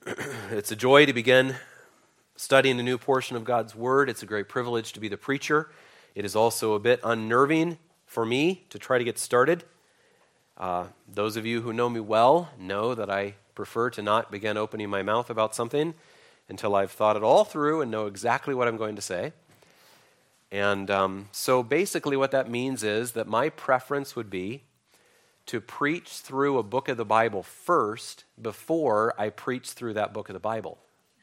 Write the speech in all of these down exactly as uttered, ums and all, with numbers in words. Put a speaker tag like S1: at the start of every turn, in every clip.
S1: It's a joy to begin studying a new portion of God's Word. It's a great privilege to be the preacher. It is also a bit unnerving for me to try to get started. Uh, those of you who know me well know that I prefer to not begin opening my mouth about something until I've thought it all through and know exactly what I'm going to say. And um, so basically what that means is that my preference would be to preach through a book of the Bible first before I preach through that book of the Bible.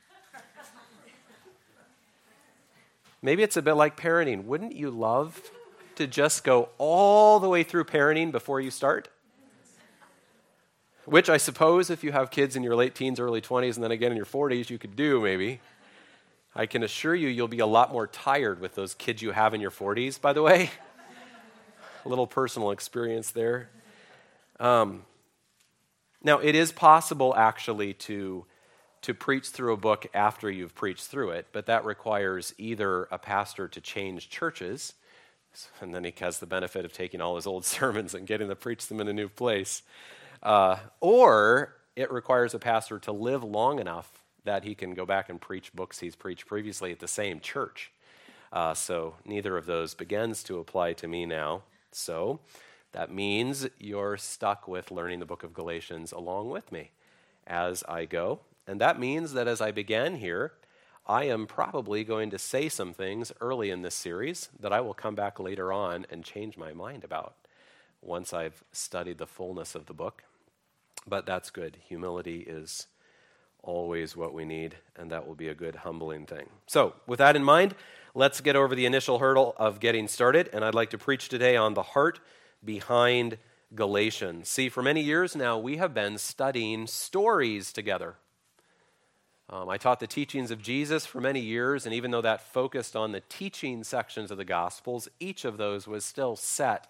S1: Maybe it's a bit like parenting. Wouldn't you love to just go all the way through parenting before you start? Which I suppose if you have kids in your late teens, early twenties, and then again in your forties, you could do maybe. I can assure you you'll be a lot more tired with those kids you have in your forties, by the way. A little personal experience there. Um, now, it is possible actually to, to preach through a book after you've preached through it, but that requires either a pastor to change churches, and then he has the benefit of taking all his old sermons and getting to preach them in a new place, uh, or it requires a pastor to live long enough that he can go back and preach books he's preached previously at the same church. Uh, so neither of those begins to apply to me now. So that means you're stuck with learning the book of Galatians along with me as I go. And that means that as I begin here, I am probably going to say some things early in this series that I will come back later on and change my mind about once I've studied the fullness of the book. But that's good. Humility is always what we need, and that will be a good humbling thing. So with that in mind, let's get over the initial hurdle of getting started, and I'd like to preach today on the heart behind Galatians. See, for many years now, we have been studying stories together. Um, I taught the teachings of Jesus for many years, and even though that focused on the teaching sections of the Gospels, each of those was still set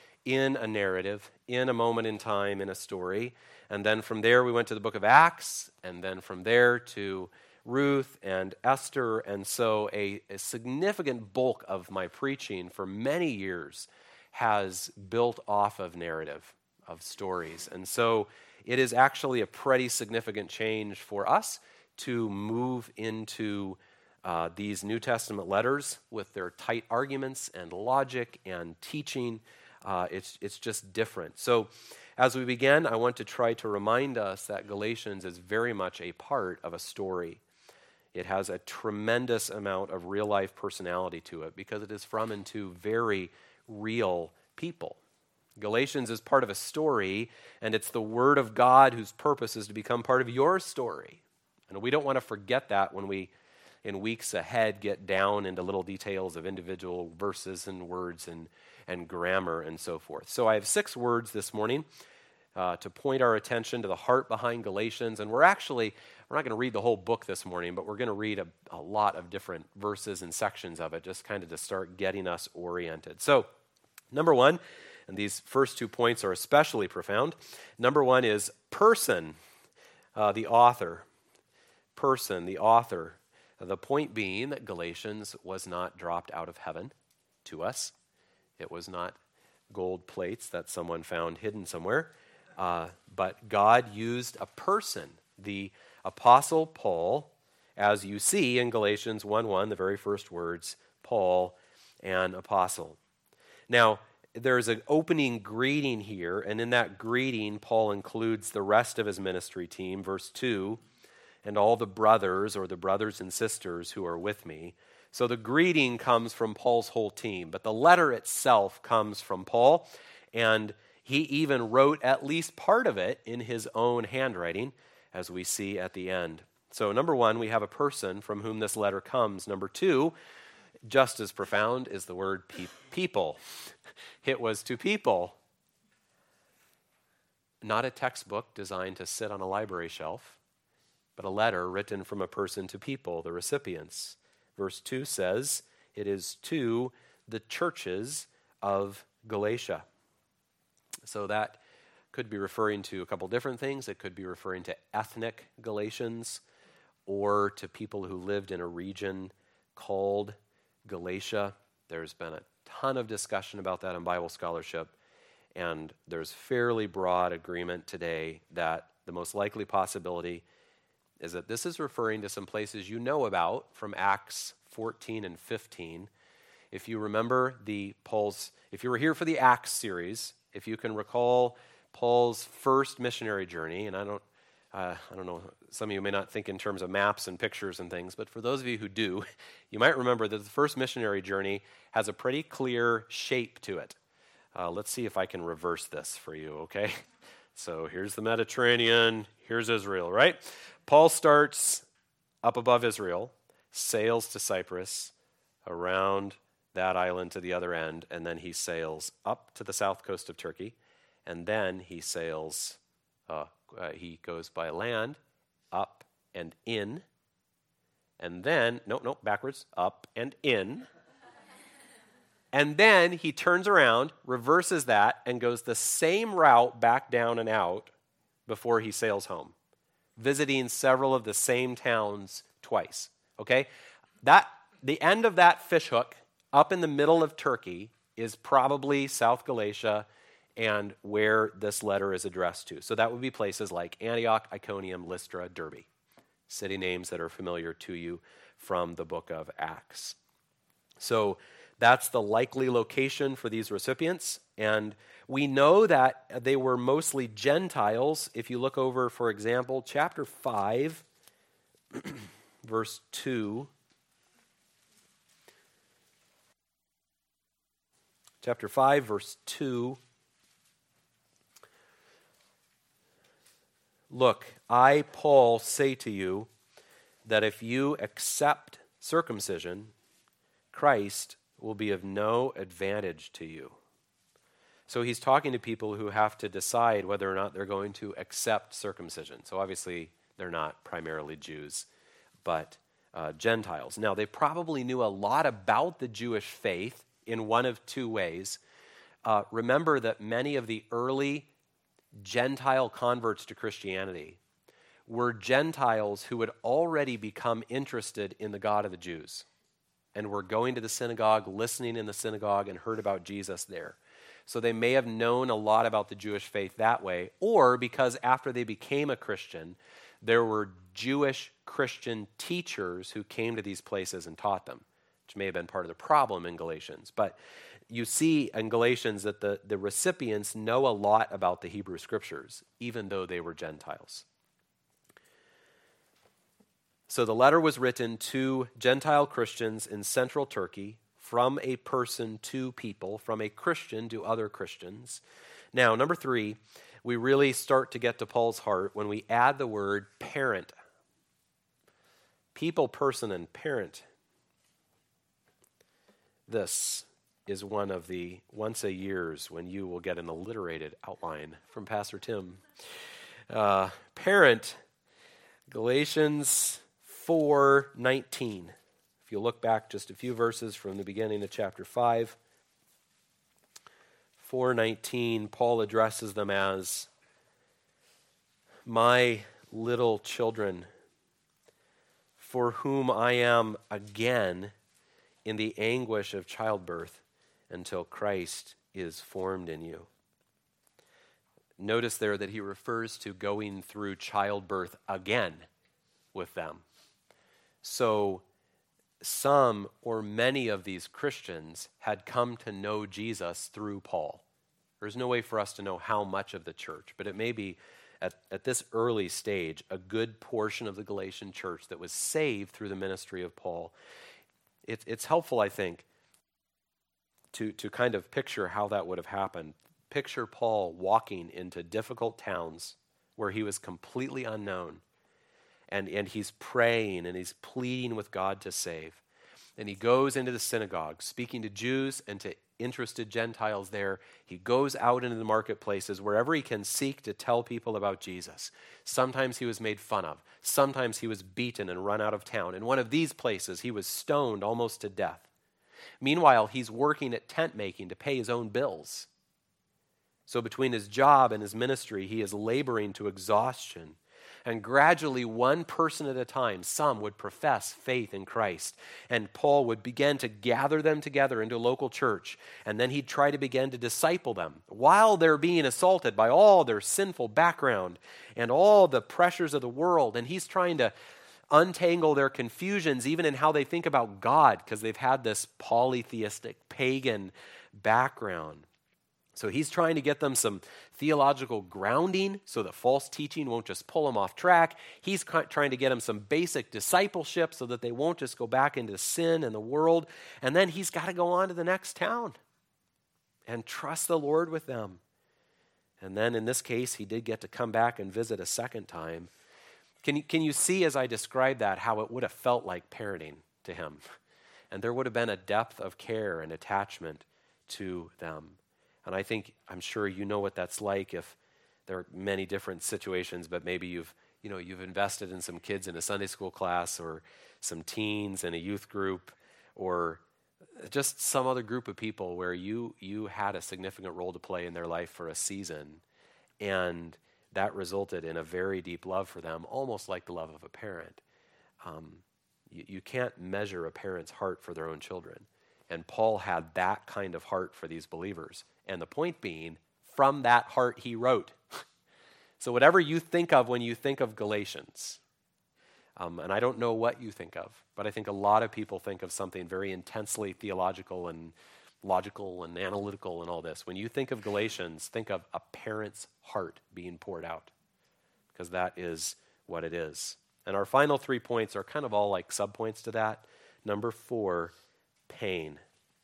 S1: in a narrative, in a moment in time, in a story. And then from there, we went to the book of Acts, and then from there to Ruth and Esther. And so a, a significant bulk of my preaching for many years has built off of narrative, of stories. And so it is actually a pretty significant change for us to move into uh, these New Testament letters with their tight arguments and logic and teaching. Uh, it's, it's just different. So as we begin, I want to try to remind us that Galatians is very much a part of a story. It has a tremendous amount of real-life personality to it because it is from and to very real people. Galatians is part of a story, and it's the Word of God whose purpose is to become part of your story. And we don't want to forget that when we, in weeks ahead, get down into little details of individual verses and words and, and grammar and so forth. So I have six words this morning uh, to point our attention to the heart behind Galatians. And we're actually, we're not going to read the whole book this morning, but we're going to read a, a lot of different verses and sections of it, just kind of to start getting us oriented. So, number one, and these first two points are especially profound. Number one is person, uh, the author. Person, the author. The point being that Galatians was not dropped out of heaven to us. It was not gold plates that someone found hidden somewhere. Uh, but God used a person, the Apostle Paul, as you see in Galatians one one, the very first words, Paul, an apostle. Now, there's an opening greeting here, and in that greeting, Paul includes the rest of his ministry team, verse two, and all the brothers or the brothers and sisters who are with me. So the greeting comes from Paul's whole team, but the letter itself comes from Paul, and he even wrote at least part of it in his own handwriting, as we see at the end. So number one, we have a person from whom this letter comes. Number two, just as profound, is the word pe- people. It was to people, not a textbook designed to sit on a library shelf, but a letter written from a person to people, the recipients. Verse two says, it is to the churches of Galatia. So that could be referring to a couple different things. It could be referring to ethnic Galatians or to people who lived in a region called Galatia. There's been a ton of discussion about that in Bible scholarship, and there's fairly broad agreement today that the most likely possibility is that this is referring to some places you know about from Acts fourteen and fifteen. If you remember the Paul's, if you were here for the Acts series, if you can recall Paul's first missionary journey, and I don't, uh, I don't know, some of you may not think in terms of maps and pictures and things, but for those of you who do, you might remember that the first missionary journey has a pretty clear shape to it. Uh, let's see if I can reverse this for you, okay? So here's the Mediterranean, here's Israel, right? Paul starts up above Israel, sails to Cyprus, around that island to the other end, and then he sails up to the south coast of Turkey, and then he sails, uh, uh, he goes by land, up and in, and then, no, no, backwards, up and in, and then he turns around, reverses that, and goes the same route back down and out before he sails home, visiting several of the same towns twice, okay? That, the end of that fishhook up in the middle of Turkey is probably South Galatia and where this letter is addressed to. So that would be places like Antioch, Iconium, Lystra, Derbe, city names that are familiar to you from the book of Acts. So that's the likely location for these recipients. And we know that they were mostly Gentiles. If you look over, for example, chapter five, verse two. Chapter five, verse two. Look, I, Paul, say to you that if you accept circumcision, Christ will be of no advantage to you. So he's talking to people who have to decide whether or not they're going to accept circumcision. So obviously they're not primarily Jews, but uh, Gentiles. Now, they probably knew a lot about the Jewish faith in one of two ways. Uh, remember that many of the early Gentile converts to Christianity were Gentiles who had already become interested in the God of the Jews and were going to the synagogue, listening in the synagogue, and heard about Jesus there. So they may have known a lot about the Jewish faith that way, or because after they became a Christian, there were Jewish Christian teachers who came to these places and taught them, which may have been part of the problem in Galatians. But you see in Galatians that the, the recipients know a lot about the Hebrew Scriptures, even though they were Gentiles. So the letter was written to Gentile Christians in central Turkey, from a person to people, from a Christian to other Christians. Now, number three, we really start to get to Paul's heart when we add the word parent. People, person, and parent. This is one of the once a years when you will get an alliterated outline from Pastor Tim. Uh, parent, Galatians four nineteen. If you look back just a few verses from the beginning of chapter five, four nineteen, Paul addresses them as, my little children, for whom I am again in the anguish of childbirth until Christ is formed in you. Notice there that he refers to going through childbirth again with them. So some or many of these Christians had come to know Jesus through Paul. There's no way for us to know how much of the church, but it may be at, at this early stage a good portion of the Galatian church that was saved through the ministry of Paul. It, it's helpful, I think, to, to kind of picture how that would have happened. Picture Paul walking into difficult towns where he was completely unknown. And, and he's praying and he's pleading with God to save. And he goes into the synagogue, speaking to Jews and to interested Gentiles there. He goes out into the marketplaces, wherever he can seek to tell people about Jesus. Sometimes he was made fun of. Sometimes he was beaten and run out of town. In one of these places, he was stoned almost to death. Meanwhile, he's working at tent making to pay his own bills. So between his job and his ministry, he is laboring to exhaustion. And gradually, one person at a time, some would profess faith in Christ. And Paul would begin to gather them together into a local church. And then he'd try to begin to disciple them while they're being assaulted by all their sinful background and all the pressures of the world. And he's trying to untangle their confusions, even in how they think about God, because they've had this polytheistic, pagan background. So he's trying to get them some theological grounding so that false teaching won't just pull them off track. He's trying to get them some basic discipleship so that they won't just go back into sin and the world. And then he's got to go on to the next town and trust the Lord with them. And then in this case, he did get to come back and visit a second time. Can you, can you see as I describe that how it would have felt like parenting to him? And there would have been a depth of care and attachment to them. And I think, I'm sure you know what that's like if there are many different situations, but maybe you've, you know, you've invested in some kids in a Sunday school class or some teens in a youth group or just some other group of people where you you had a significant role to play in their life for a season. And that resulted in a very deep love for them, almost like the love of a parent. Um, you, you can't measure a parent's heart for their own children. And Paul had that kind of heart for these believers. And the point being, from that heart he wrote. So whatever you think of when you think of Galatians, um, and I don't know what you think of, but I think a lot of people think of something very intensely theological and logical and analytical and all this. When you think of Galatians, think of a parent's heart being poured out, because that is what it is. And our final three points are kind of all like subpoints to that. Number four, pain.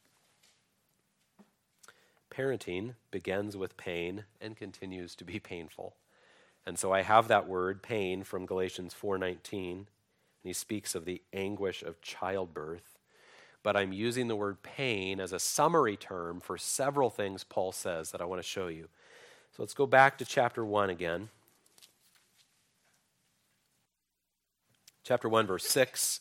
S1: Parenting begins with pain and continues to be painful. And so I have that word, pain, from Galatians four nineteen, and he speaks of the anguish of childbirth. But I'm using the word pain as a summary term for several things Paul says that I want to show you. So let's go back to chapter one again. Chapter one, verse six.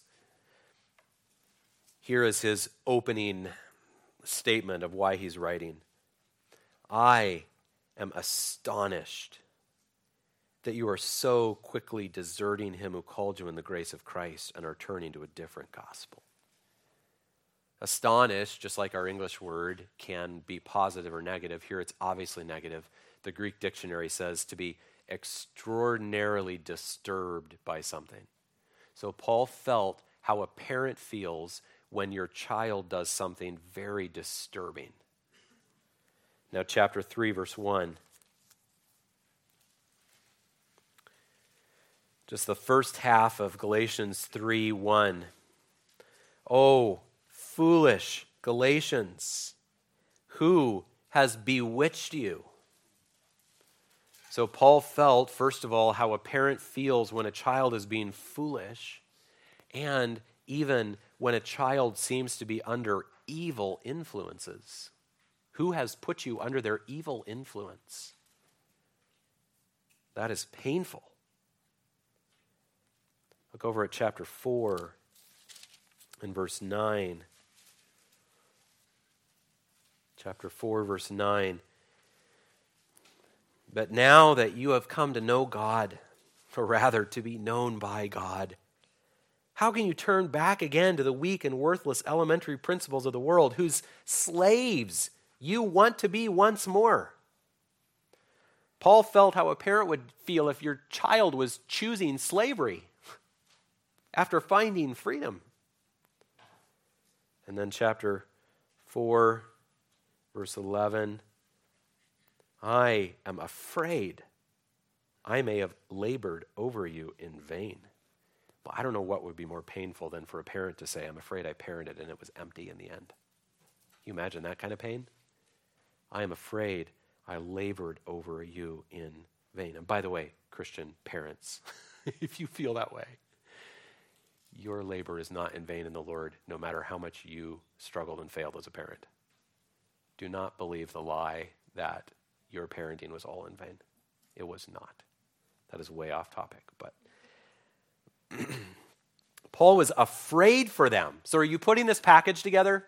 S1: Here is his opening statement of why he's writing. I am astonished that you are so quickly deserting him who called you in the grace of Christ and are turning to a different gospel. Astonished, just like our English word, can be positive or negative. Here it's obviously negative. The Greek dictionary says to be extraordinarily disturbed by something. So Paul felt how a parent feels when your child does something very disturbing. Now, chapter three, verse one. Just the first half of Galatians three one. Oh, foolish Galatians, who has bewitched you? So Paul felt, first of all, how a parent feels when a child is being foolish, and even when a child seems to be under evil influences. Who has put you under their evil influence? That is painful. Look over at chapter four and verse nine. Chapter four, verse nine. But now that you have come to know God, or rather to be known by God, how can you turn back again to the weak and worthless elementary principles of the world, whose slaves you want to be once more? Paul felt how a parent would feel if your child was choosing slavery after finding freedom. And then chapter four, verse eleven. I am afraid I may have labored over you in vain. Well, I don't know what would be more painful than for a parent to say, I'm afraid I parented and it was empty in the end. Can you imagine that kind of pain? I am afraid I labored over you in vain. And by the way, Christian parents, if you feel that way, your labor is not in vain in the Lord, no matter how much you struggled and failed as a parent. Do not believe the lie that your parenting was all in vain. It was not. That is way off topic, but Paul was afraid for them. So are you putting this package together?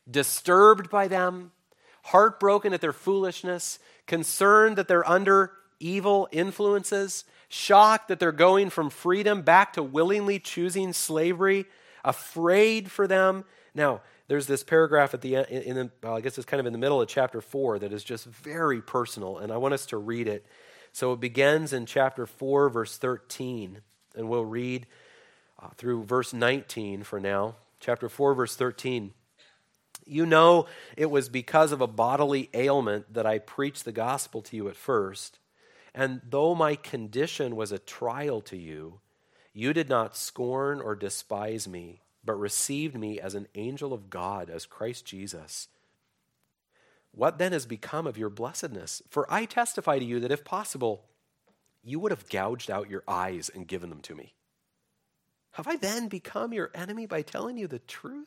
S1: Disturbed by them, heartbroken at their foolishness, concerned that they're under evil influences, shocked that they're going from freedom back to willingly choosing slavery, afraid for them. Now, there's this paragraph at the end, in the, well, I guess it's kind of in the middle of chapter four that is just very personal, and I want us to read it. So it begins in chapter four, verse thirteen, and we'll read uh, through verse nineteen for now. Chapter four, verse thirteen. You know it was because of a bodily ailment that I preached the gospel to you at first, and though my condition was a trial to you, you did not scorn or despise me, but received me as an angel of God, as Christ Jesus. What then has become of your blessedness? For I testify to you that if possible, you would have gouged out your eyes and given them to me. Have I then become your enemy by telling you the truth?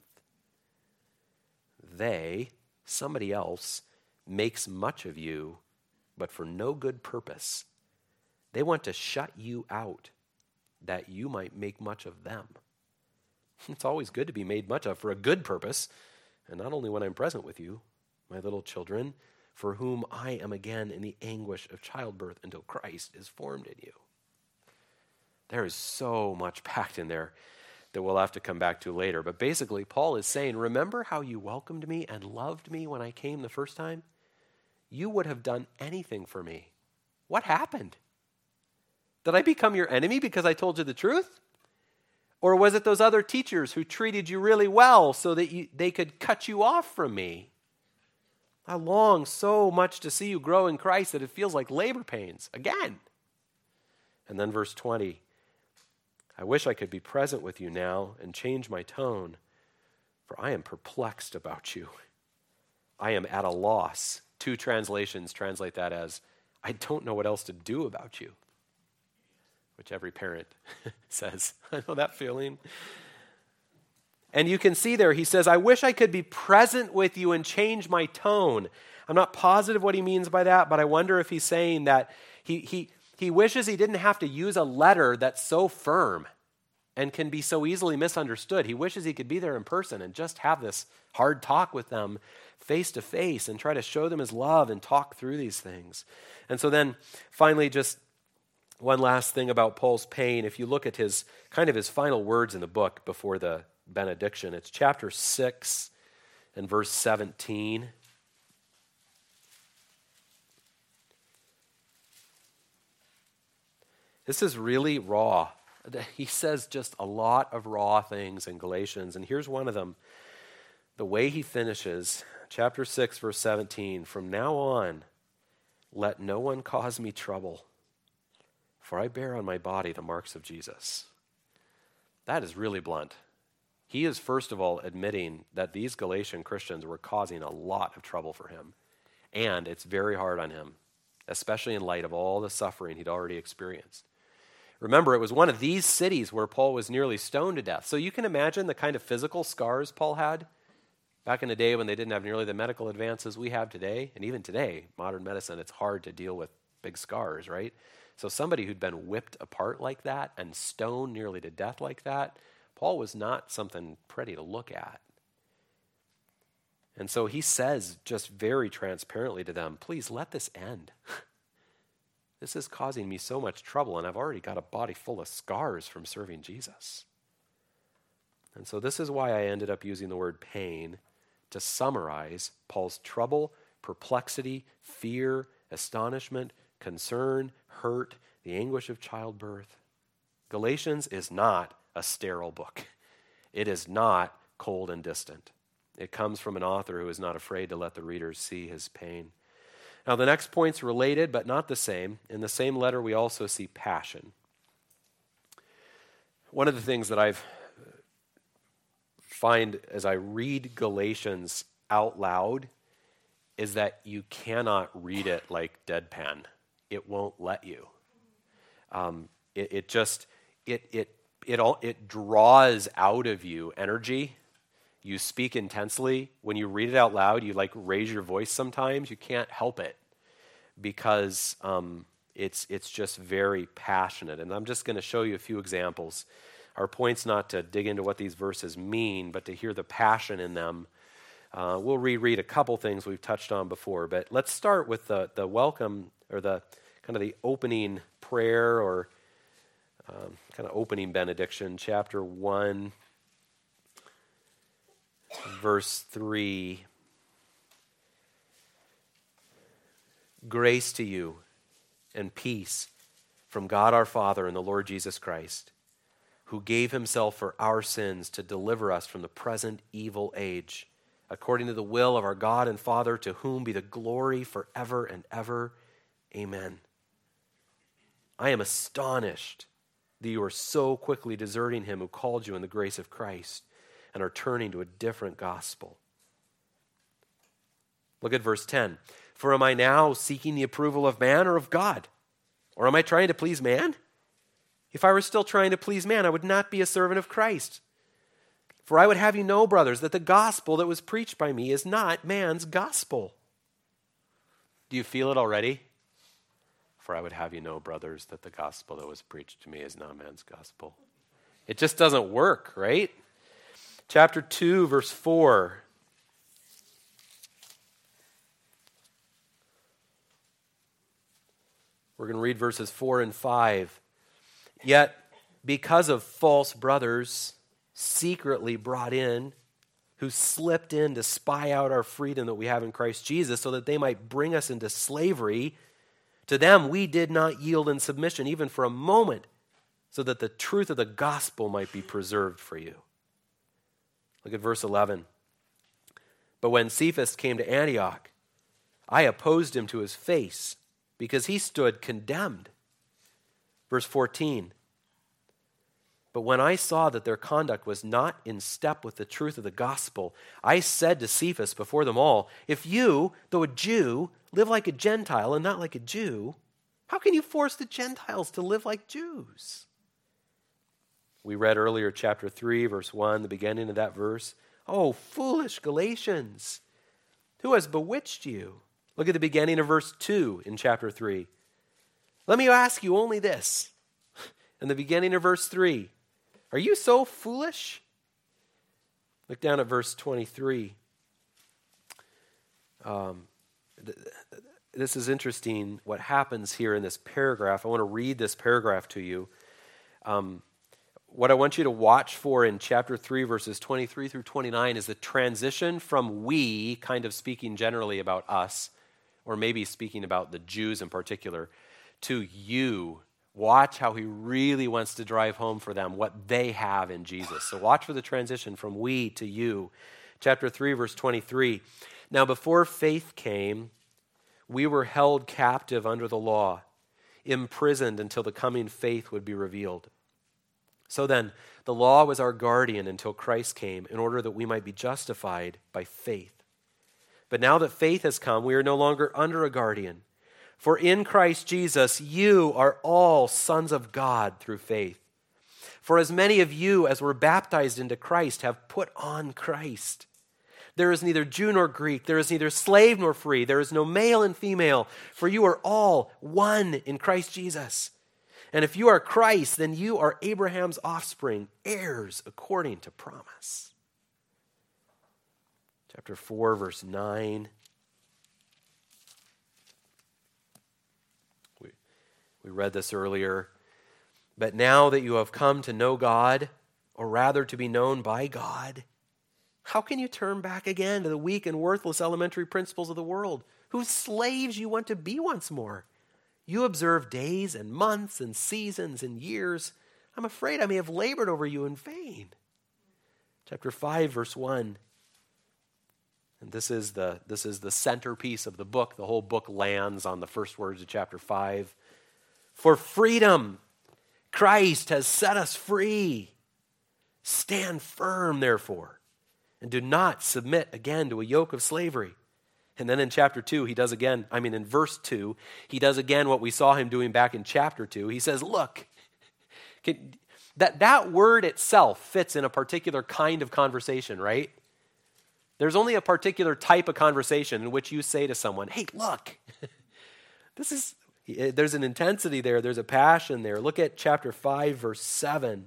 S1: They, somebody else, makes much of you, but for no good purpose. They want to shut you out, that you might make much of them. It's always good to be made much of for a good purpose, and not only when I'm present with you, my little children, for whom I am again in the anguish of childbirth until Christ is formed in you. There is so much packed in there that we'll have to come back to later. But basically, Paul is saying, remember how you welcomed me and loved me when I came the first time? You would have done anything for me. What happened? Did I become your enemy because I told you the truth? Or was it those other teachers who treated you really well so that you, they could cut you off from me? I long so much to see you grow in Christ that it feels like labor pains again. And then verse twenty, I wish I could be present with you now and change my tone, for I am perplexed about you. I am at a loss. Two translations translate that as, I don't know what else to do about you, which every parent says. I know that feeling. And you can see there, he says, I wish I could be present with you and change my tone. I'm not positive what he means by that, but I wonder if he's saying that he he he wishes he didn't have to use a letter that's so firm and can be so easily misunderstood. He wishes he could be there in person and just have this hard talk with them face to face and try to show them his love and talk through these things. And so then finally, just one last thing about Paul's pain. If you look at his kind of his final words in the book before the benediction, it's chapter six and verse seventeen. This is really raw. He says just a lot of raw things in Galatians, and here's one of them. The way he finishes, chapter six, verse seventeen, from now on, let no one cause me trouble, for I bear on my body the marks of Jesus. That is really blunt. He is, first of all, admitting that these Galatian Christians were causing a lot of trouble for him, and it's very hard on him, especially in light of all the suffering he'd already experienced. Remember, it was one of these cities where Paul was nearly stoned to death. So you can imagine the kind of physical scars Paul had back in the day when they didn't have nearly the medical advances we have today. And even today, modern medicine, it's hard to deal with big scars, right? So somebody who'd been whipped apart like that and stoned nearly to death like that, Paul was not something pretty to look at. And so he says just very transparently to them, please let this end. This is causing me so much trouble, and I've already got a body full of scars from serving Jesus. And so this is why I ended up using the word pain to summarize Paul's trouble, perplexity, fear, astonishment, concern, hurt, the anguish of childbirth. Galatians is not a sterile book. It is not cold and distant. It comes from an author who is not afraid to let the readers see his pain. Now, the next point's related, but not the same. In the same letter, we also see passion. One of the things that I've find as I read Galatians out loud is that you cannot read it like deadpan. It won't let you. Um, it, it just it it it all it draws out of you energy. You speak intensely. When you read it out loud, you like raise your voice sometimes. You can't help it because um, it's it's just very passionate. And I'm just going to show you a few examples. Our point's not to dig into what these verses mean, but to hear the passion in them. Uh, we'll reread a couple things we've touched on before, but let's start with the the welcome or the kind of the opening prayer or um, kind of opening benediction, chapter one, verse three. Grace to you and peace from God our Father and the Lord Jesus Christ, who gave himself for our sins to deliver us from the present evil age, according to the will of our God and Father, to whom be the glory forever and ever. Amen. I am astonished that you are so quickly deserting him who called you in the grace of Christ and are turning to a different gospel. Look at verse ten. For am I now seeking the approval of man or of God? Or am I trying to please man? If I were still trying to please man, I would not be a servant of Christ. For I would have you know, brothers, that the gospel that was preached by me is not man's gospel. Do you feel it already? For I would have you know, brothers, that the gospel that was preached to me is not man's gospel. It just doesn't work, right? Chapter two, verse four. We're going to read verses four and five. Yet, because of false brothers secretly brought in, who slipped in to spy out our freedom that we have in Christ Jesus, so that they might bring us into slavery, to them we did not yield in submission, even for a moment, so that the truth of the gospel might be preserved for you. Look at verse eleven. But when Cephas came to Antioch, I opposed him to his face, because he stood condemned. Verse fourteen. But when I saw that their conduct was not in step with the truth of the gospel, I said to Cephas before them all, if you, though a Jew, live like a Gentile and not like a Jew, how can you force the Gentiles to live like Jews? We read earlier chapter three, verse one, the beginning of that verse. Oh, foolish Galatians, who has bewitched you? Look at the beginning of verse two in chapter three. Let me ask you only this. In the beginning of verse three, are you so foolish? Look down at verse twenty-three. Um, th- this is interesting what happens here in this paragraph. I want to read this paragraph to you. Um, what I want you to watch for in chapter three, verses twenty-three through twenty-nine is the transition from we, kind of speaking generally about us, or maybe speaking about the Jews in particular, to you. Watch how he really wants to drive home for them what they have in Jesus. So watch for the transition from we to you. Chapter three, verse twenty-three. Now before faith came, we were held captive under the law, imprisoned until the coming faith would be revealed. So then, the law was our guardian until Christ came, in order that we might be justified by faith. But now that faith has come, we are no longer under a guardian. For in Christ Jesus, you are all sons of God through faith. For as many of you as were baptized into Christ have put on Christ. There is neither Jew nor Greek, there is neither slave nor free, there is no male and female, for you are all one in Christ Jesus. And if you are Christ, then you are Abraham's offspring, heirs according to promise. Chapter four, verse nine. We, we read this earlier. But now that you have come to know God, or rather to be known by God, how can you turn back again to the weak and worthless elementary principles of the world, whose slaves you want to be once more? You observe days and months and seasons and years. I'm afraid I may have labored over you in vain. Chapter five, verse one. And this is the, this is the centerpiece of the book. The whole book lands on the first words of chapter five. For freedom, Christ has set us free. Stand firm, therefore, and do not submit again to a yoke of slavery. And then in chapter two, he does again, I mean in verse two, he does again what we saw him doing back in chapter two. He says, look, can, that, that word itself fits in a particular kind of conversation, right? There's only a particular type of conversation in which you say to someone, hey, look, this is, there's an intensity there, there's a passion there. Look at chapter five, verse seven.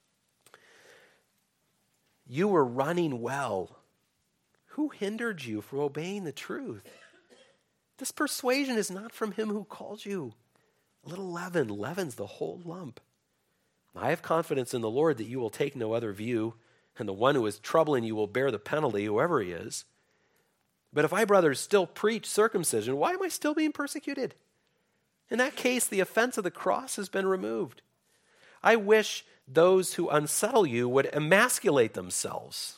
S1: You were running well. Who hindered you from obeying the truth? This persuasion is not from him who called you. Little leaven leavens the whole lump. I have confidence in the Lord that you will take no other view, and the one who is troubling you will bear the penalty, whoever he is. But if I, brothers, still preach circumcision, why am I still being persecuted? In that case, the offense of the cross has been removed. I wish those who unsettle you would emasculate themselves.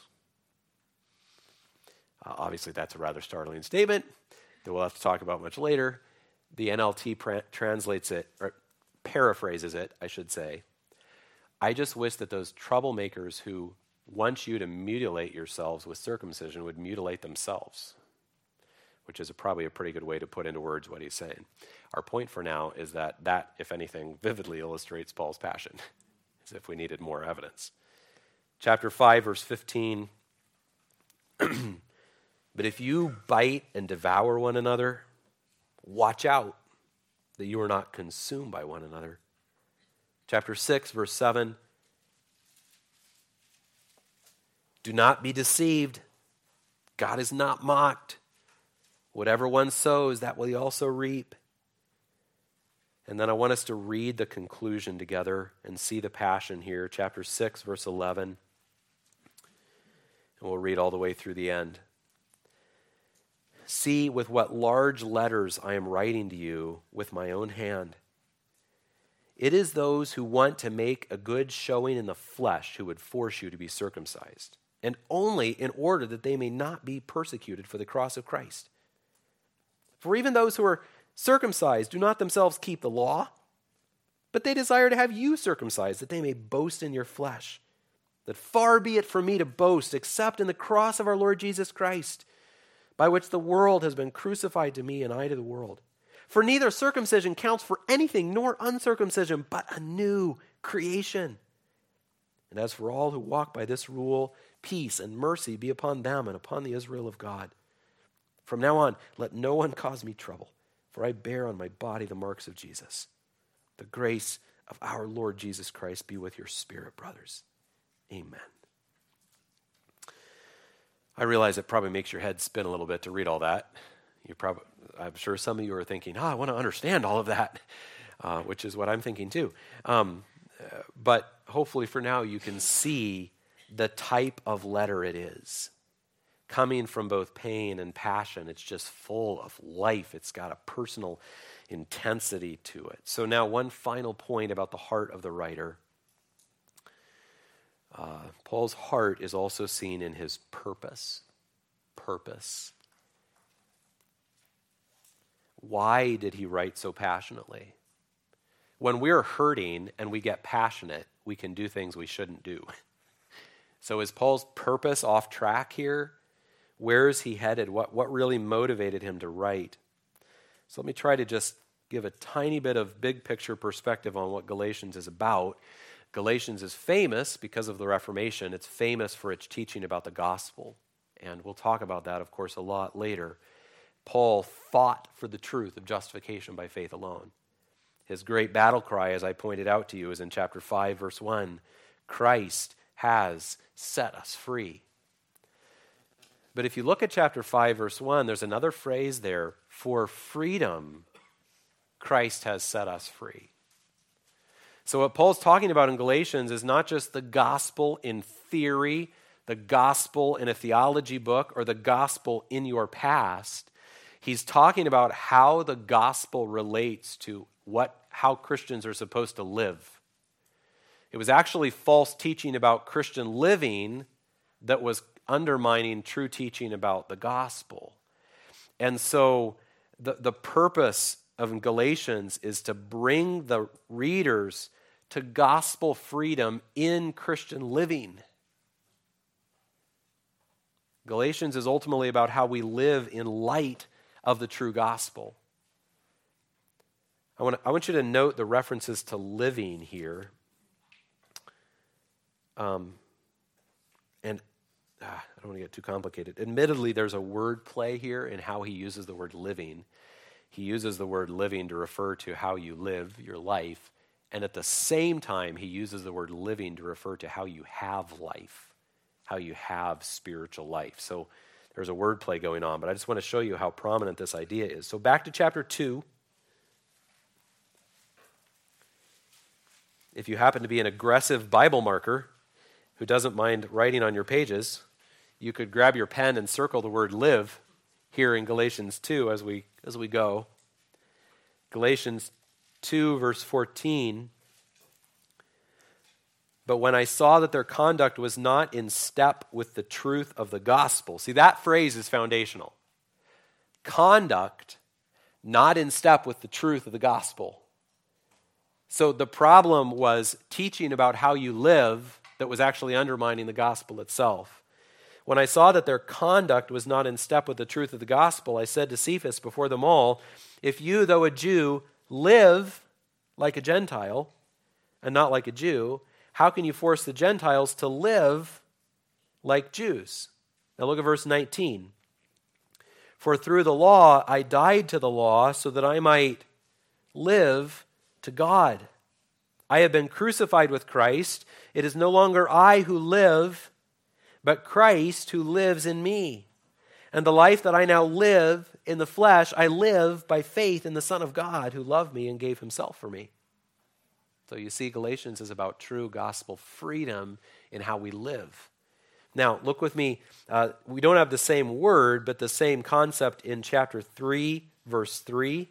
S1: Uh, obviously, that's a rather startling statement that we'll have to talk about much later. The N L T pra- translates it, or paraphrases it, I should say. I just wish that those troublemakers who want you to mutilate yourselves with circumcision would mutilate themselves, which is a, probably a pretty good way to put into words what he's saying. Our point for now is that that, if anything, vividly illustrates Paul's passion, as if we needed more evidence. Chapter five, verse fifteen. But if you bite and devour one another, watch out that you are not consumed by one another. Chapter six, verse seven. Do not be deceived. God is not mocked. Whatever one sows, that will he also reap. And then I want us to read the conclusion together and see the passion here. Chapter six, verse eleven. And we'll read all the way through the end. See with what large letters I am writing to you with my own hand. It is those who want to make a good showing in the flesh who would force you to be circumcised, and only in order that they may not be persecuted for the cross of Christ. For even those who are circumcised do not themselves keep the law, but they desire to have you circumcised, that they may boast in your flesh. That far be it from me to boast, except in the cross of our Lord Jesus Christ, by which the world has been crucified to me and I to the world. For neither circumcision counts for anything, nor uncircumcision, but a new creation. And as for all who walk by this rule, peace and mercy be upon them and upon the Israel of God. From now on, let no one cause me trouble, for I bear on my body the marks of Jesus. The grace of our Lord Jesus Christ be with your spirit, brothers. Amen. I realize it probably makes your head spin a little bit to read all that. You probably, I'm sure some of you are thinking, oh, I want to understand all of that, uh, which is what I'm thinking too. Um, uh, but hopefully for now you can see the type of letter it is. Coming from both pain and passion, it's just full of life. It's got a personal intensity to it. So now one final point about the heart of the writer. Uh, Paul's heart is also seen in his purpose. Purpose. Why did he write so passionately? When we're hurting and we get passionate, we can do things we shouldn't do. So is Paul's purpose off track here? Where is he headed? What, what really motivated him to write? So let me try to just give a tiny bit of big picture perspective on what Galatians is about. Galatians is famous because of the Reformation. It's famous for its teaching about the gospel. And we'll talk about that, of course, a lot later. Paul fought for the truth of justification by faith alone. His great battle cry, as I pointed out to you, is in chapter five, verse one. Christ has set us free. But if you look at chapter five, verse one, there's another phrase there. For freedom, Christ has set us free. So what Paul's talking about in Galatians is not just the gospel in theory, the gospel in a theology book, or the gospel in your past. He's talking about how the gospel relates to what, how Christians are supposed to live. It was actually false teaching about Christian living that was undermining true teaching about the gospel. And so the, the purpose of Galatians is to bring the readers to gospel freedom in Christian living. Galatians is ultimately about how we live in light of the true gospel. I want, to, I want you to note the references to living here. Um, and ah, I don't want to get too complicated. Admittedly, there's a word play here in how he uses the word living. He uses the word living to refer to how you live your life. And at the same time, he uses the word living to refer to how you have life, how you have spiritual life. So there's a word play going on, but I just want to show you how prominent this idea is. So back to chapter two. If you happen to be an aggressive Bible marker who doesn't mind writing on your pages, you could grab your pen and circle the word live here in Galatians two as we as we go. Galatians two, verse fourteen. But when I saw that their conduct was not in step with the truth of the gospel. See, that phrase is foundational. Conduct not in step with the truth of the gospel. So the problem was teaching about how you live that was actually undermining the gospel itself. When I saw that their conduct was not in step with the truth of the gospel, I said to Cephas before them all, if you, though a Jew, live like a Gentile and not like a Jew, how can you force the Gentiles to live like Jews? Now look at verse nineteen. For through the law I died to the law so that I might live to God. I have been crucified with Christ. It is no longer I who live, but Christ who lives in me. And the life that I now live in the flesh, I live by faith in the Son of God who loved me and gave himself for me. So you see, Galatians is about true gospel freedom in how we live. Now, look with me. Uh, we don't have the same word, but the same concept in chapter three, verse three.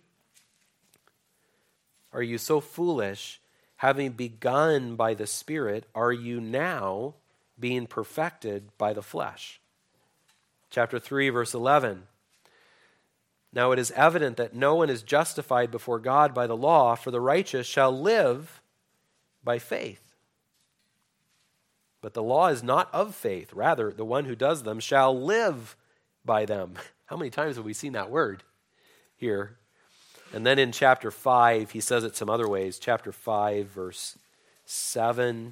S1: Are you so foolish, having begun by the Spirit, are you now being perfected by the flesh? Chapter three, verse eleven. Now it is evident that no one is justified before God by the law, for the righteous shall live by faith. But the law is not of faith. Rather, the one who does them shall live by them. How many times have we seen that word here? And then in chapter five, he says it some other ways. Chapter five, verse seven.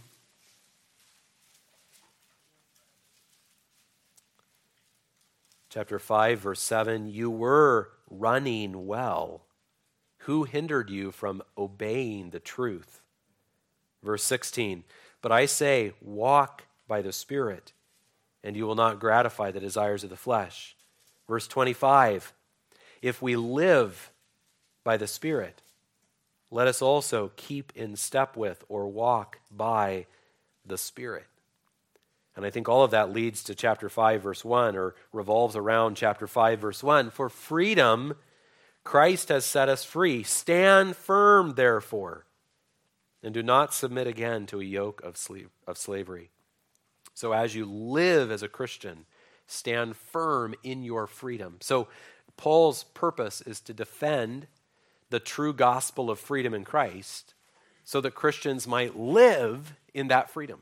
S1: Chapter five, verse seven. You were running well. Who hindered you from obeying the truth? Verse sixteen. But I say, walk by the Spirit, and you will not gratify the desires of the flesh. Verse twenty-five. If we live by the Spirit, let us also keep in step with or walk by the Spirit. And I think all of that leads to chapter five, verse one, or revolves around chapter five, verse one. For freedom, Christ has set us free. Stand firm, therefore, and do not submit again to a yoke of, slave, of slavery. So as you live as a Christian, stand firm in your freedom. So Paul's purpose is to defend the true gospel of freedom in Christ so that Christians might live in that freedom.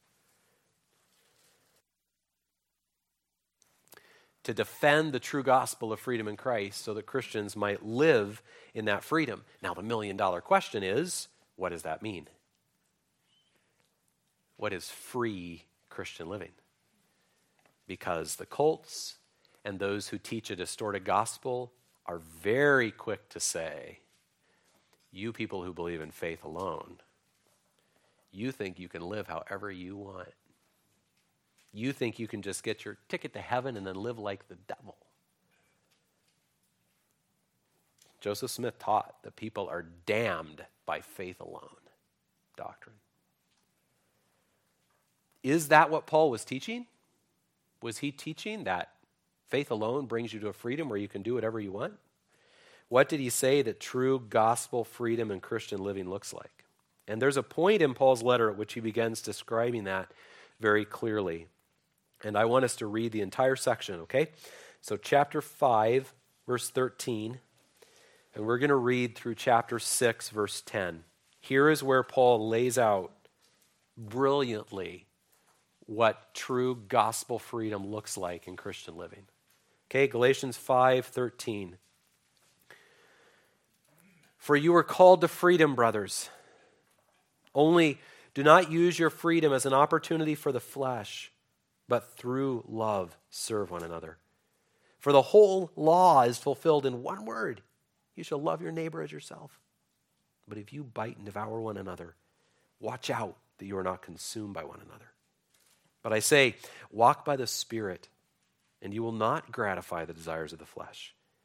S1: To defend the true gospel of freedom in Christ so that Christians might live in that freedom. Now the million dollar question is, what does that mean? What is free Christian living? Because the cults and those who teach a distorted gospel are very quick to say, you people who believe in faith alone, you think you can live however you want. You think you can just get your ticket to heaven and then live like the devil. Joseph Smith taught that people are damned by faith alone doctrine. Is that what Paul was teaching? Was he teaching that faith alone brings you to a freedom where you can do whatever you want? What did he say that true gospel freedom and Christian living looks like? And there's a point in Paul's letter at which he begins describing that very clearly. And I want us to read the entire section, okay? So chapter five, verse thirteen, and we're going to read through chapter six, verse ten. Here is where Paul lays out brilliantly what true gospel freedom looks like in Christian living. Okay, Galatians five thirteen. For you are called to freedom, brothers. Only do not use your freedom as an opportunity for the flesh, but through love serve one another. For the whole law is fulfilled in one word. You shall love your neighbor as yourself. But if you bite and devour one another, watch out that you are not consumed by one another. But I say, walk by the Spirit, and you will not gratify the desires of the flesh.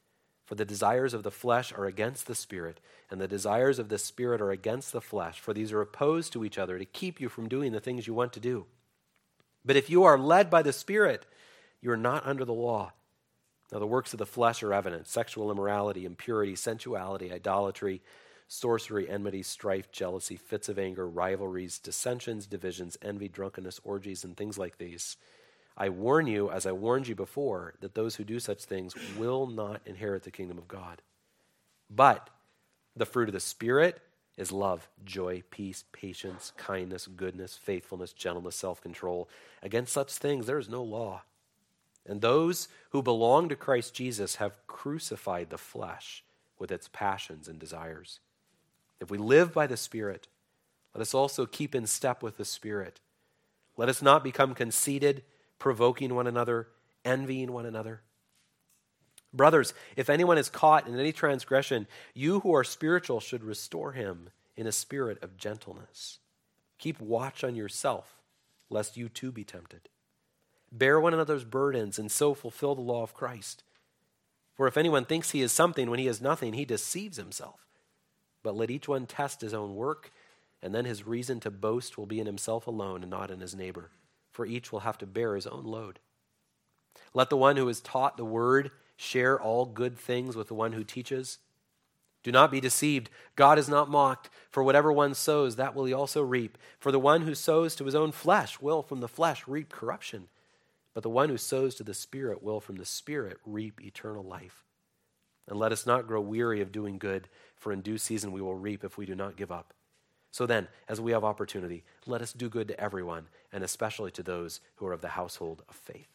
S1: For the desires of the flesh are against the Spirit, and the desires of the Spirit are against the flesh, for these are opposed to each other to keep you from doing the things you want to do. But if you are led by the Spirit, you are not under the law. Now the works of the flesh are evident: sexual immorality, impurity, sensuality, idolatry, sorcery, enmity, strife, jealousy, fits of anger, rivalries, dissensions, divisions, envy, drunkenness, orgies, and things like these. I warn you, as I warned you before, that those who do such things will not inherit the kingdom of God. But the fruit of the Spirit is love, joy, peace, patience, kindness, goodness, faithfulness, gentleness, self-control. Against such things there is no law. And those who belong to Christ Jesus have crucified the flesh with its passions and desires. If we live by the Spirit, let us also keep in step with the Spirit. Let us not become conceited, provoking one another, envying one another. Brothers, if anyone is caught in any transgression, you who are spiritual should restore him in a spirit of gentleness. Keep watch on yourself, lest you too be tempted. Bear one another's burdens, and so fulfill the law of Christ. For if anyone thinks he is something when he is nothing, he deceives himself. But let each one test his own work, and then his reason to boast will be in himself alone and not in his neighbor. For each will have to bear his own load. Let the one who is taught the word share all good things with the one who teaches. Do not be deceived. God is not mocked. For whatever one sows, that will he also reap. For the one who sows to his own flesh will from the flesh reap corruption. But the one who sows to the Spirit will from the Spirit reap eternal life. And let us not grow weary of doing good, for in due season we will reap if we do not give up. So then, as we have opportunity, let us do good to everyone, and especially to those who are of the household of faith.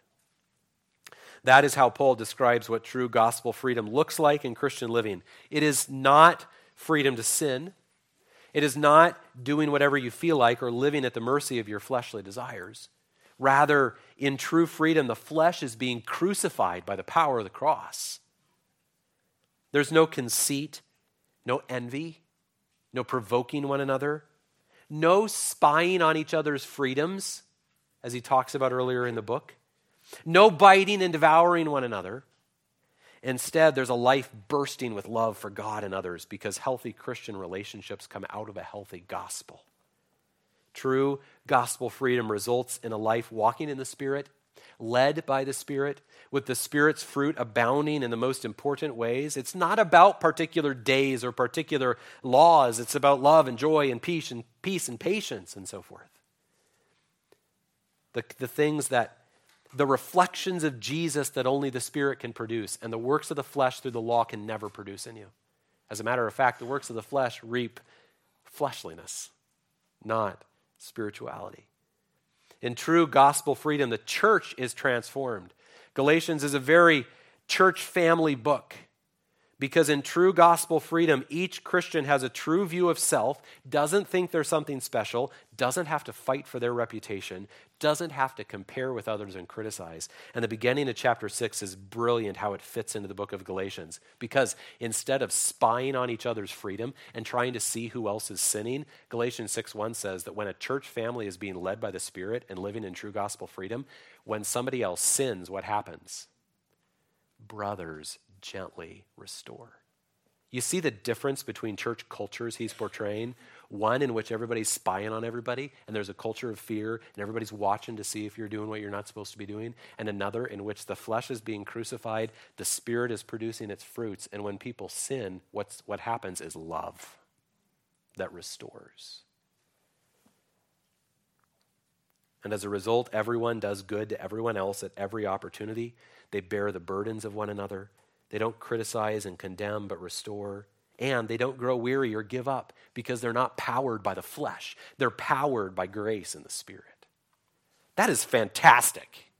S1: That is how Paul describes what true gospel freedom looks like in Christian living. It is not freedom to sin. It is not doing whatever you feel like or living at the mercy of your fleshly desires. Rather, in true freedom, the flesh is being crucified by the power of the cross. There's no conceit, no envy, no provoking one another, no spying on each other's freedoms, as he talks about earlier in the book, no biting and devouring one another. Instead, there's a life bursting with love for God and others, because healthy Christian relationships come out of a healthy gospel. True gospel freedom results in a life walking in the Spirit, led by the Spirit, with the Spirit's fruit abounding in the most important ways. It's not about particular days or particular laws. It's about love and joy and peace and peace and patience and so forth. The, the things that, the reflections of Jesus that only the Spirit can produce, and the works of the flesh through the law can never produce in you. As a matter of fact, the works of the flesh reap fleshliness, not spirituality. In true gospel freedom, the church is transformed. Galatians is a very church family book, because in true gospel freedom, each Christian has a true view of self, doesn't think they're something special, doesn't have to fight for their reputation, doesn't have to compare with others and criticize. And the beginning of chapter six is brilliant how it fits into the book of Galatians, because instead of spying on each other's freedom and trying to see who else is sinning, Galatians six one says that when a church family is being led by the Spirit and living in true gospel freedom, when somebody else sins, what happens? Brothers gently restore. You see the difference between church cultures he's portraying? One in which everybody's spying on everybody, and there's a culture of fear, and everybody's watching to see if you're doing what you're not supposed to be doing. And another in which the flesh is being crucified, the Spirit is producing its fruits, and when people sin, what's, what happens is love that restores. And as a result, everyone does good to everyone else at every opportunity. They bear the burdens of one another. They don't criticize and condemn, but restore. And they don't grow weary or give up, because they're not powered by the flesh. They're powered by grace and the Spirit. That is fantastic.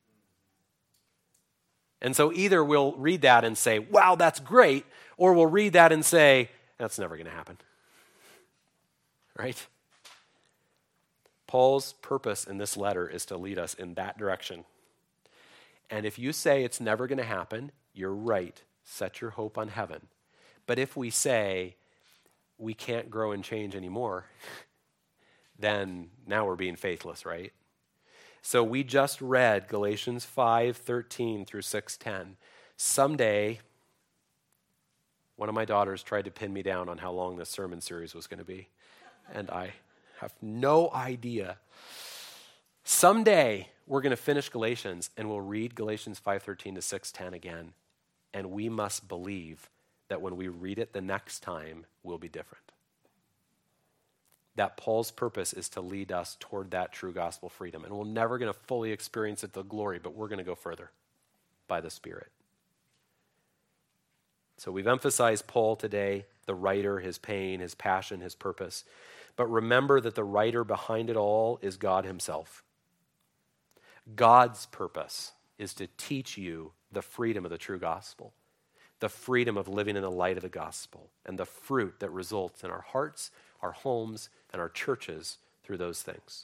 S1: And so either we'll read that and say, wow, that's great, or we'll read that and say, that's never going to happen. Right? Paul's purpose in this letter is to lead us in that direction. And if you say it's never going to happen, you're right. Set your hope on heaven. But if we say we can't grow and change anymore, then now we're being faithless, right? So we just read Galatians five thirteen through six ten. Someday, One of my daughters tried to pin me down on how long this sermon series was going to be, and I have no idea. Someday, we're going to finish Galatians, and we'll read Galatians five thirteen to six ten again, and we must believe that when we read it the next time, we'll be different. That Paul's purpose is to lead us toward that true gospel freedom, and we're never going to fully experience it to glory, but we're going to go further by the Spirit. So we've emphasized Paul today, the writer, his pain, his passion, his purpose. But remember that the writer behind it all is God himself. God's purpose is to teach you the freedom of the true gospel, the freedom of living in the light of the gospel, and the fruit that results in our hearts, our homes, and our churches through those things.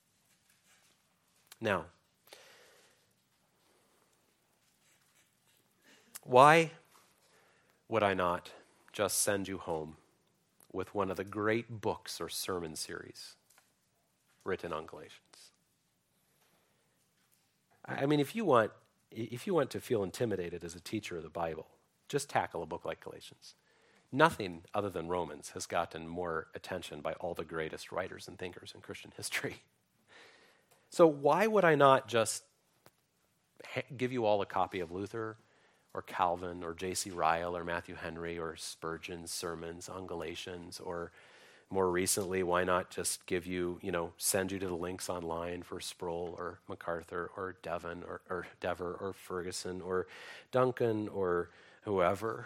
S1: Now, why would I not just send you home with one of the great books or sermon series written on Galatians? I mean, if you want, if you want to feel intimidated as a teacher of the Bible, just tackle a book like Galatians. Nothing other than Romans has gotten more attention by all the greatest writers and thinkers in Christian history. So why would I not just ha- give you all a copy of Luther or Calvin or J C Ryle or Matthew Henry or Spurgeon's sermons on Galatians, or more recently, why not just give you, you know, send you to the links online for Sproul or MacArthur or Devon or, or Dever or Ferguson or Duncan or whoever?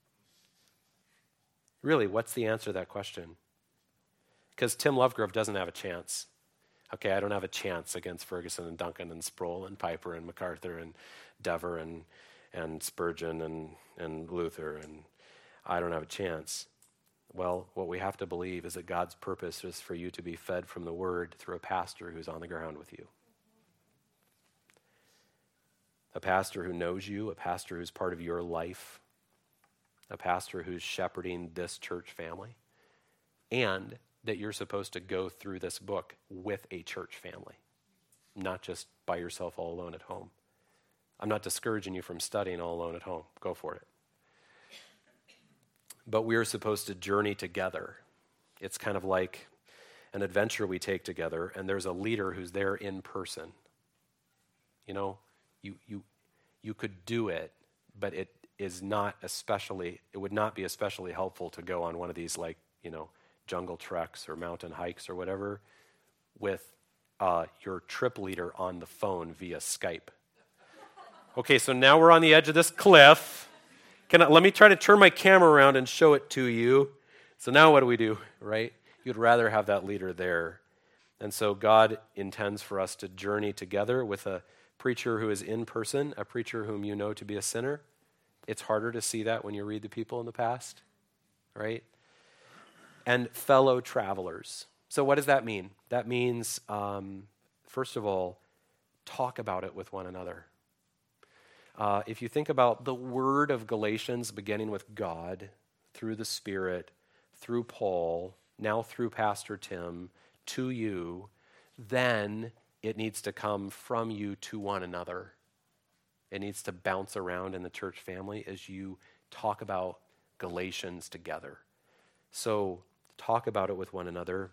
S1: Really, what's the answer to that question? Because Tim Lovegrove doesn't have a chance. Okay, I don't have a chance against Ferguson and Duncan and Sproul and Piper and MacArthur and Dever and and Spurgeon and, and Luther, and I don't have a chance. Well, what we have to believe is that God's purpose is for you to be fed from the Word through a pastor who's on the ground with you. A pastor who knows you, a pastor who's part of your life, a pastor who's shepherding this church family, and that you're supposed to go through this book with a church family, not just by yourself all alone at home. I'm not discouraging you from studying all alone at home. Go for it. But we are supposed to journey together. It's kind of like an adventure we take together, and there's a leader who's there in person. You know, you you you could do it, but it is not especially, it would not be especially helpful to go on one of these, like, you know, jungle treks or mountain hikes or whatever with uh, your trip leader on the phone via Skype. Okay, so now we're on the edge of this cliff. Can I, let me try to turn my camera around and show it to you. So now what do we do, right? You'd rather have that leader there. And so God intends for us to journey together with a preacher who is in person, a preacher whom you know to be a sinner. It's harder to see that when you read the people in the past, right? And fellow travelers. So what does that mean? That means, um, first of all, talk about it with one another. Uh, if you think about the word of Galatians beginning with God, through the Spirit, through Paul, now through Pastor Tim, to you, then it needs to come from you to one another. It needs to bounce around in the church family as you talk about Galatians together. So talk about it with one another.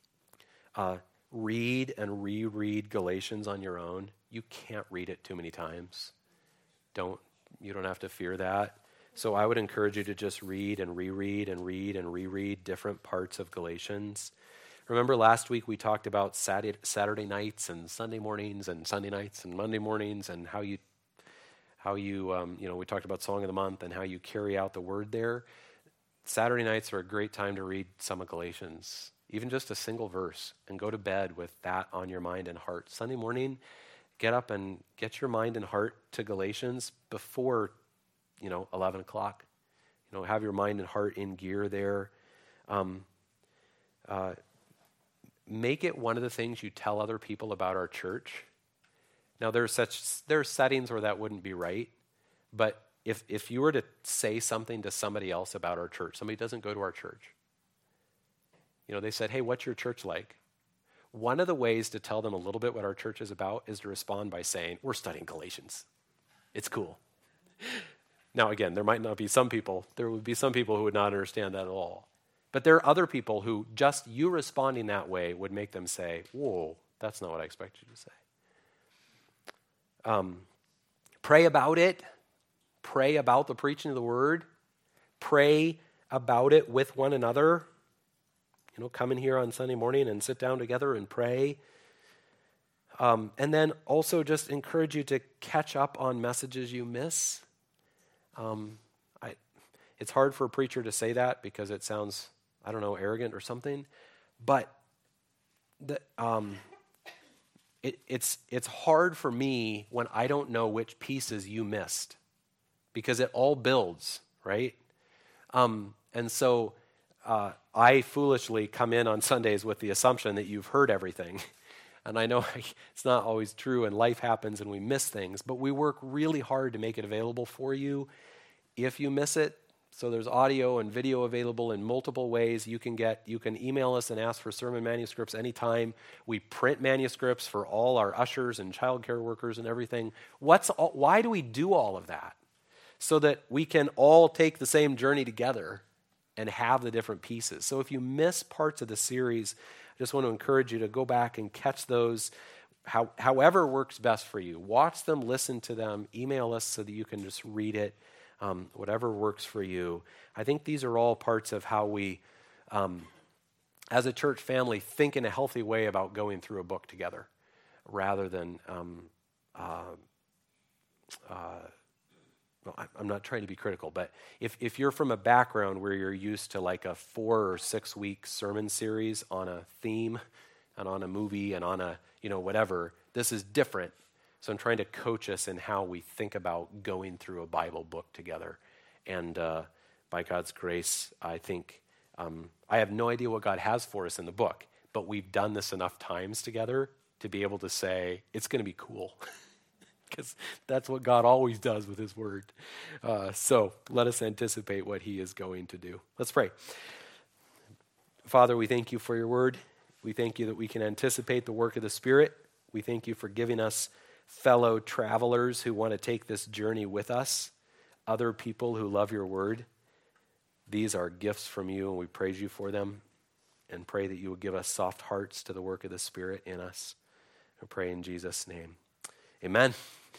S1: Uh, read and reread Galatians on your own. You can't read it too many times. Don't, you don't have to fear that. So I would encourage you to just read and reread and read and reread different parts of Galatians. Remember last week we talked about Saturday, Saturday nights and Sunday mornings and Sunday nights and Monday mornings and how you, how you, um, you know, we talked about Song of the Month and how you carry out the word there. Saturday nights are a great time to read some of Galatians, even just a single verse, and go to bed with that on your mind and heart. Sunday morning, get up and get your mind and heart to Galatians before, you know, eleven o'clock. You know, have your mind and heart in gear there. Um, uh, make it one of the things you tell other people about our church. Now, there's such there are settings where that wouldn't be right, but if if you were to say something to somebody else about our church, somebody doesn't go to our church. You know, they said, "Hey, what's your church like?" One of the ways to tell them a little bit what our church is about is to respond by saying, "We're studying Galatians. It's cool." Now, again, there might not be some people, there would be some people who would not understand that at all. But there are other people who just you responding that way would make them say, whoa, that's not what I expect you to say. Um, pray about it. Pray about the preaching of the word. Pray about it with one another. You know, come in here on Sunday morning and sit down together and pray. Um, and then also just encourage you to catch up on messages you miss. Um, I, it's hard for a preacher to say that because it sounds, I don't know, arrogant or something. But the, um, it, it's it's hard for me when I don't know which pieces you missed because it all builds, right? Um, and so uh, I foolishly come in on Sundays with the assumption that you've heard everything. And I know it's not always true and life happens and we miss things, but we work really hard to make it available for you if you miss it. So there's audio and video available in multiple ways. You can get, you can email us and ask for sermon manuscripts anytime. We print manuscripts for all our ushers and childcare workers and everything. What's all, why do we do all of that? So that we can all take the same journey together and have the different pieces. So if you miss parts of the series, I just want to encourage you to go back and catch those how, however works best for you. Watch them, listen to them, email us so that you can just read it, um, whatever works for you. I think these are all parts of how we, um, as a church family, think in a healthy way about going through a book together rather than um, uh, uh, well, I'm not trying to be critical, but if, if you're from a background where you're used to like a four or six week sermon series on a theme and on a movie and on a, you know, whatever, this is different. So I'm trying to coach us in how we think about going through a Bible book together. And uh, by God's grace, I think, um, I have no idea what God has for us in the book, but we've done this enough times together to be able to say, it's going to be cool. Because that's what God always does with his word. Uh, so let us anticipate what he is going to do. Let's pray. Father, we thank you for your word. We thank you that we can anticipate the work of the Spirit. We thank you for giving us fellow travelers who want to take this journey with us, other people who love your word. These are gifts from you, and we praise you for them and pray that you will give us soft hearts to the work of the Spirit in us. I pray in Jesus' name. Amen.